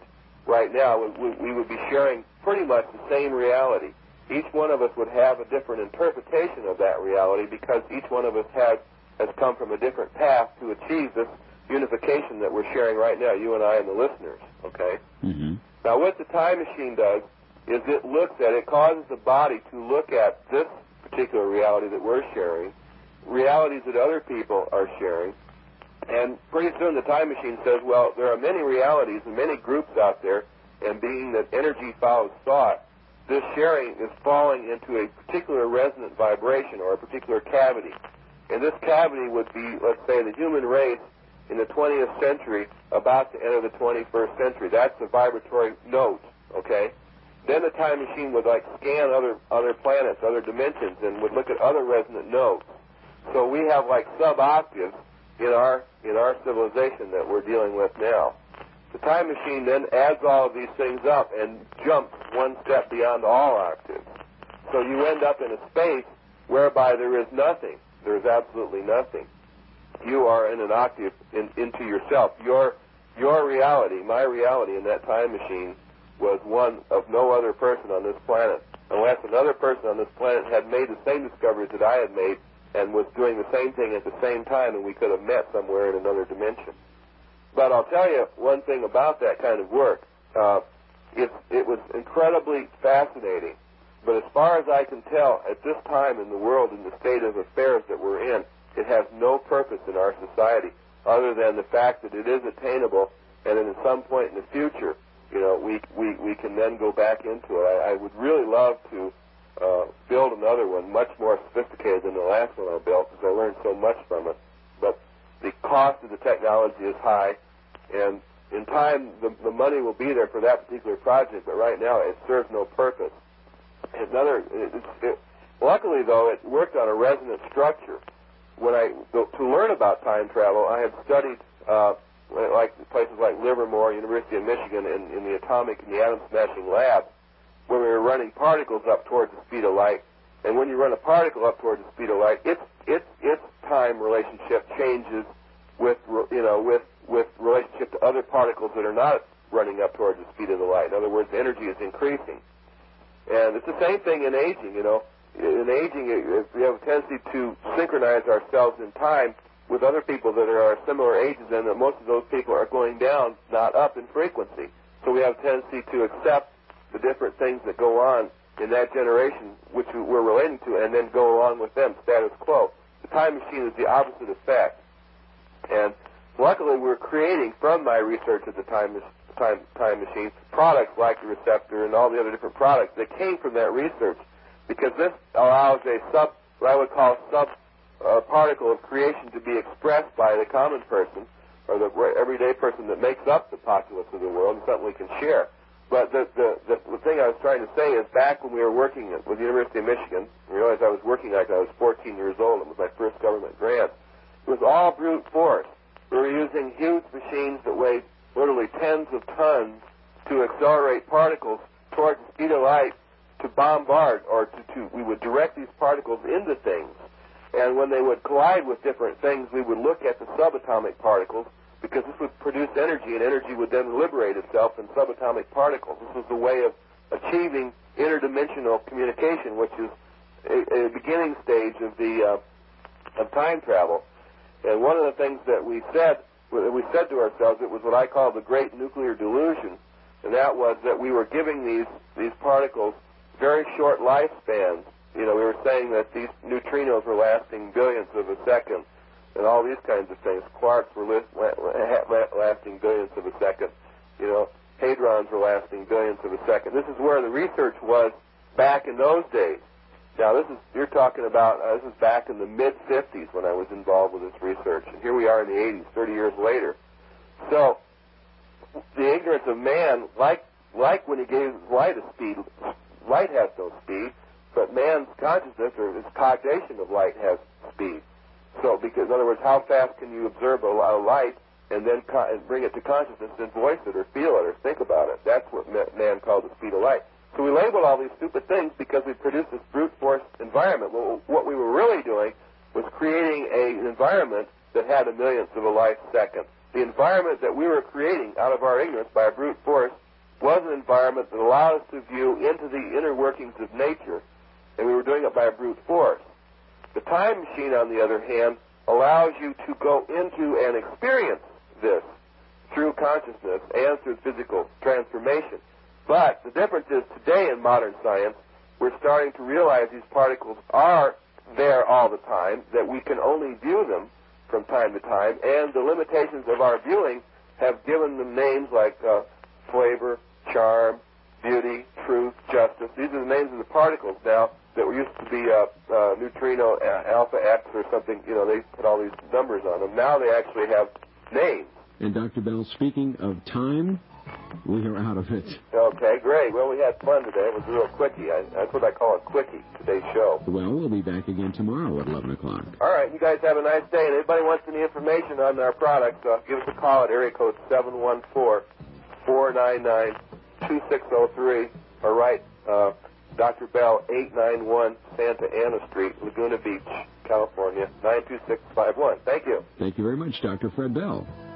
right now, we would be sharing pretty much the same reality. Each one of us would have a different interpretation of that reality because each one of us has come from a different path to achieve this unification that we're sharing right now, you and I and the listeners, okay? Mm-hmm. Now, what the time machine does is it causes the body to look at this particular reality that we're sharing, realities that other people are sharing, and pretty soon the time machine says, well, there are many realities and many groups out there, and being that energy follows thought, this sharing is falling into a particular resonant vibration or a particular cavity. And this cavity would be, let's say, the human race in the 20th century about to enter the 21st century. That's the vibratory note, okay? Then the time machine would scan other planets, other dimensions, and would look at other resonant notes. So we have sub-octaves in our civilization that we're dealing with now. The time machine then adds all of these things up and jumps one step beyond all octaves. So you end up in a space whereby there is nothing. There is absolutely nothing. You are in an octave into yourself. Your reality, my reality in that time machine was one of no other person on this planet, unless another person on this planet had made the same discoveries that I had made and was doing the same thing at the same time, and we could have met somewhere in another dimension. But I'll tell you one thing about that kind of work. It was incredibly fascinating. But as far as I can tell, at this time in the world, in the state of affairs that we're in, it has no purpose in our society other than the fact that it is attainable, and then at some point in the future, we can then go back into it. I would really love to build another one, much more sophisticated than the last one I built, because I learned so much from it. But the cost of the technology is high, and in time the money will be there for that particular project, but right now it serves no purpose. Luckily, though, it worked on a resonant structure. To learn about time travel, I had studied places like Livermore, University of Michigan, in the atomic and the atom smashing lab, where we were running particles up towards the speed of light. And when you run a particle up towards the speed of light, its time relationship changes with relationship to other particles that are not running up towards the speed of the light. In other words, energy is increasing. And it's the same thing in aging, In aging, we have a tendency to synchronize ourselves in time with other people that are our similar ages, and that most of those people are going down, not up in frequency. So we have a tendency to accept the different things that go on in that generation, which we're relating to, and then go along with them, status quo. The time machine is the opposite effect. And luckily, we're creating, from my research at the time machine, products like the receptor and all the other different products that came from that research, because this allows what I would call particle of creation to be expressed by the common person, or the everyday person that makes up the populace of the world, and something we can share. But the thing I was trying to say is, back when we were working with the University of Michigan, I realized I was working like I was 14 years old. It was my first government grant. It was all brute force. We were using huge machines that weighed literally tens of tons to accelerate particles towards the speed of light to bombard, or we would direct these particles into things. And when they would collide with different things, we would look at the subatomic particles, because this would produce energy, and energy would then liberate itself in subatomic particles. This was the way of achieving interdimensional communication, which is a beginning stage of time travel. And one of the things that we said to ourselves, it was what I call the great nuclear delusion, and that was that we were giving these particles very short lifespans. We were saying that these neutrinos were lasting billions of a second, and all these kinds of things. Quarks were lasting billions of a second. Hadrons were lasting billions of a second. This is where the research was back in those days. Now, you're talking about, this is back in the mid-50s when I was involved with this research, and here we are in the 80s, 30 years later. So, the ignorance of man, like when he gave light a speed, light has no speed, but man's consciousness, or his cognation of light, has speed. So, because, in other words, how fast can you observe a light and then bring it to consciousness and voice it or feel it or think about it? That's what man called the speed of light. So we labeled all these stupid things because we produced this brute force environment. Well, what we were really doing was creating an environment that had a millionth of a life second. The environment that we were creating out of our ignorance by a brute force was an environment that allowed us to view into the inner workings of nature, and we were doing it by brute force. The time machine, on the other hand, allows you to go into and experience this through consciousness and through physical transformation. But the difference is today in modern science, we're starting to realize these particles are there all the time, that we can only view them from time to time, and the limitations of our viewing have given them names like flavor, charm, beauty, truth, justice. These are the names of the particles now that were used to be neutrino, alpha X or something. You know, they put all these numbers on them. Now they actually have names. And Dr. Bell, speaking of time, we are out of it. Okay, great. Well, we had fun today. It was a real quickie. That's what I call a quickie, today's show. Well, we'll be back again tomorrow at 11 o'clock. All right, you guys have a nice day. And if anybody wants any information on our products, give us a call at area code 714-499-2603 or write Dr. Bell, 891 Santa Ana Street, Laguna Beach, California, 92651. Thank you. Thank you very much, Dr. Fred Bell.